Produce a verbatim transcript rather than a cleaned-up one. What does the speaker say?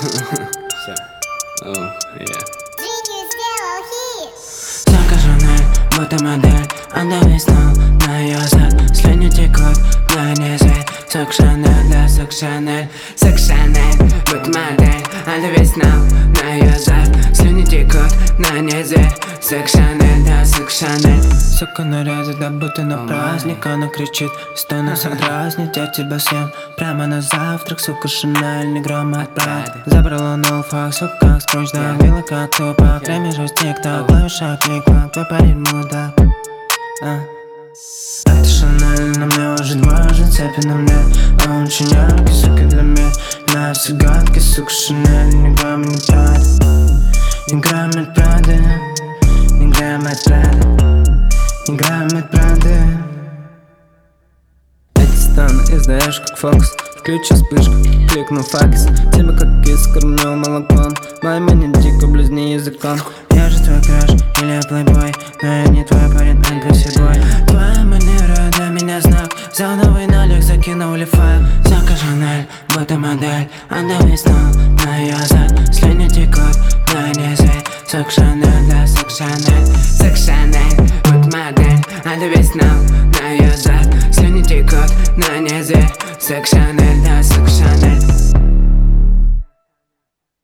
Все. Oh, yeah. Сумка Шанель, будто модель. Она весну на ее зад. Слюни текут, но не зверь. Сок Шанель, да, сок Шанель. Сок Шанель, будто модель. Она весну на ее зад. Слюни текут, но не зверь. Сок Шанель, да, сок Шанель. Сука нарядит, да будто на праздник. Она кричит, что нас дразнит. Я тебя съем прямо на завтрак. Сука Шанель, не гром от Прады. Забрала на улфах, сука как скрунч, да. Била как тупак, время же тик-так. Клавиша клик-клак, твой парень мудак. А. Это Шанель, на мне уже важен. Цепи на мне, он очень яркий, сука для меня. На все гадкий, сука Шанель, ни грамма не Прады. Ни грамма от Прады. Ни грамма от Прады. Ни грамма от Прады. Эти станы издаешь как фокус. Включи вспышку, кликну факс. Тебя как кис, кормлю молоком. Моя мини дико близни языком. Я же твой краш, или я плейбой. Но я не твой парень, антисебой. Твоя манера для меня знак. Взял новый налик, закинули файл. Сумка Шанель, будто модель. Она весну на ее зад. Слюни текут, но не зверь. Сок Шанель, да, сок Шанель. Сок Шанель, будто модель. Она весну на ее зад. Слюни текут, но не зверь. Сок Шанель.